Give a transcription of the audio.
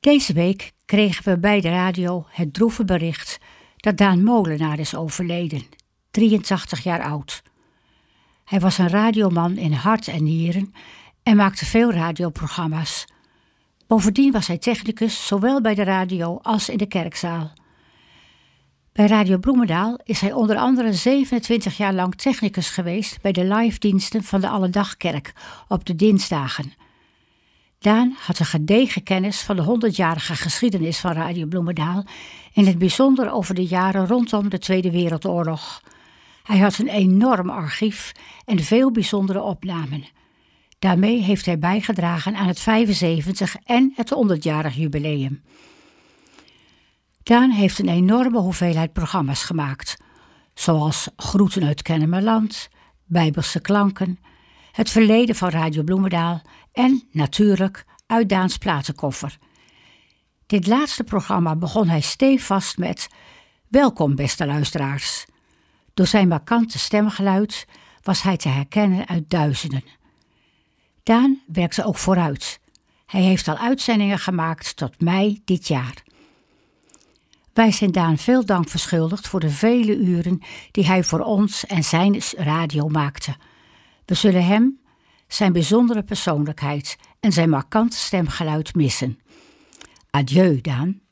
Deze week kregen we bij de radio het droeve bericht dat Daan Molenaar is overleden, 83 jaar oud. Hij was een radioman in hart en nieren en maakte veel radioprogramma's. Bovendien was hij technicus, zowel bij de radio als in de kerkzaal. Bij Radio Bloemendaal is hij onder andere 27 jaar lang technicus geweest bij de live-diensten van de Alledagkerk op de dinsdagen. Daan had een gedegen kennis van de 100-jarige geschiedenis van Radio Bloemendaal, in het bijzonder over de jaren rondom de Tweede Wereldoorlog. Hij had een enorm archief en veel bijzondere opnamen. Daarmee heeft hij bijgedragen aan het 75 en het 100-jarig jubileum. Daan heeft een enorme hoeveelheid programma's gemaakt, zoals Groeten uit Kennemerland, Bijbelse klanken, het verleden van Radio Bloemendaal en natuurlijk Uit Daans platenkoffer. Dit laatste programma begon hij stevast met: welkom beste luisteraars. Door zijn markante stemgeluid was hij te herkennen uit duizenden. Daan werkte ook vooruit. Hij heeft al uitzendingen gemaakt tot mei dit jaar. Wij zijn Daan veel dank verschuldigd voor de vele uren die hij voor ons en zijn radio maakte. We zullen hem, zijn bijzondere persoonlijkheid en zijn markante stemgeluid missen. Adieu, Daan.